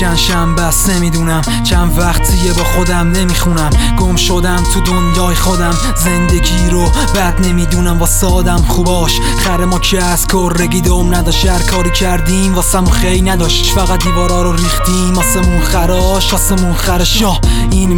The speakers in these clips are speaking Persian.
چند شنبه است نمیدونم، چند وقتیه با خودم نمیخونم، گم شدم تو دنیای خودم، زندگی رو بد نمیدونم واسه آدم خوباش. خر ما که از کرگی دوم نداشت، هر کاری کردیم واسمون خیلی نداشت، فقط دیوارا رو ریختیم آسمون خراش آسمون خرش. این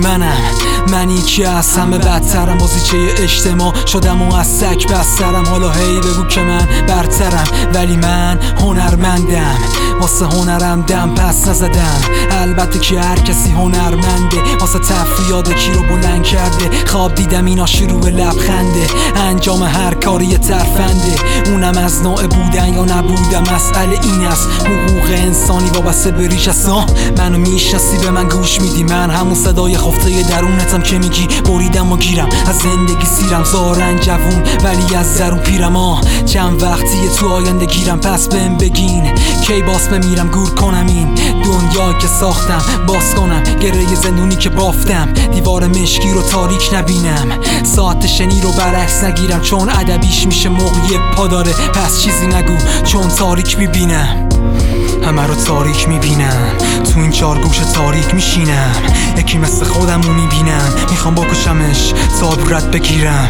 منی که از همه بدترم، بازیچه اجتماع شدم و از سگ بسترم. حالا هی بگو که من برترم، ولی من هنرمندم، واسه هنرم دم پس نزدم. البته که هر کسی هنرمنده، واسه تفریاد کی رو بلند کرده. خواب دیدم اینا شروع لبخنده، انجام هر کاری یه ترفنده. اونم از نوع بودن یا نبودن، مسئله این است حقوق انسانی وابسته به ریش است. منو میشناسی به من گوش میدی، من همون صدای خفته درونتم که میگی بریدم و گیرم از زندگی سیرم. زارن جوون ولی از درون پیرم، چند وقتیه تو آینده گیرم. پس بهم بگین کی باس بمیرم، گور کنم این دنیا که ساختم، باز کنم گره زندونی که بافتم، دیوار مشکی رو تاریک نبینم، ساعت شنی رو برعکس نگیرم، چون ادبیش میشه موقعی پا داره. پس چیزی نگو چون تاریک میبینم، همه رو تاریک میبینم، تو این چار گوش تاریک میشینم. یکی مثل خودم رو میبینم، میخوام بکشمش تا عبرت بگیرم.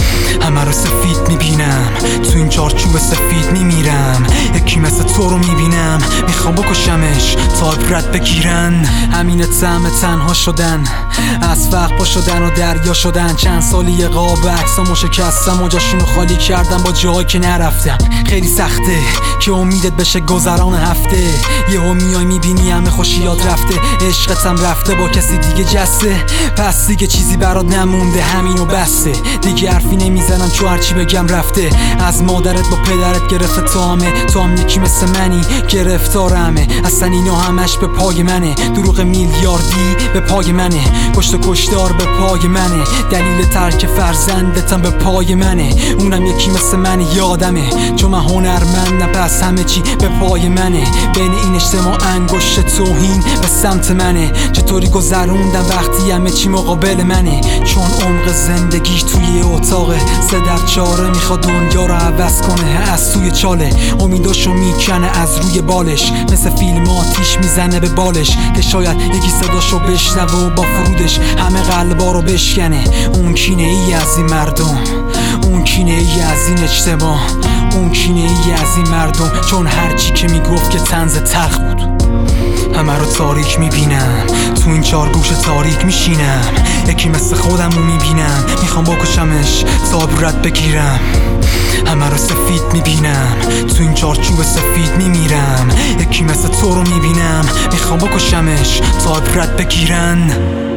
همه رو سفید میبینم، تو این چارچوب سفید میمیرم. یکی مثل تو رو میبینم، میخوام بکشمش تا عبرت بگیرن. همین طعم تنها شدن، از فقر پا شدن و دریا شدن. چند سالی قاب عکسامو شکستم و جاشونو خالی کردم با جایی که نرفتم. خیلی سخته که امیدت بشه گذران هفته، یهو میای میبینی همه خوشیات رفته، عشقتم رفته با کسی دیگه جسته. پس دیگه چیزی برات نمونده، همینو بسته، دیگه حرفی نمیزنم چون هرچی بگم رفته. از مادرت با پدرت گرفته تو هم یکی مثل منی گرفتارمه. اصلا اینا همش به پای منه، دروغ میلیاردی به پای منه، کشت و کشتار به پای منه، دلیل ترک فرزندتم به پای منه. اونم یکی مثل من یادمه، چون من هنرمندم پس همه چی به پای منه. بین این اجتماع انگشت توهین به سمت منه، چطوری گذروندم وقتی همه چی مقابل منه. چون عمق زندگی توی اتاقه، 3-4 میخواد دنیا رو عوض کنه. از توی چاله امیداشو میکنه از روی بالش، مثل فیلم آتیش میزنه به بالش که شاید یکی صداشو بشنوه و با فرودش همه قلبا رو بشکنه. اون کینه ای از این مردم، اون کینه ای از این اجتماع، اون کینه ای از این مردم، چون هرچی که میگفت که طنز تلخ بود. همه رو تاریک میبینم، تو این چار گوش تاریک میشینم. یکی مثل خودم رو میبینم، میخوام بکشمش تا عبرت بگیرم. همه رو سفید میبینم، تو این چارچوب سفید میمیرم. یکی مثل تو رو میبینم، میخوام بکشمش تا عبرت بگیرن.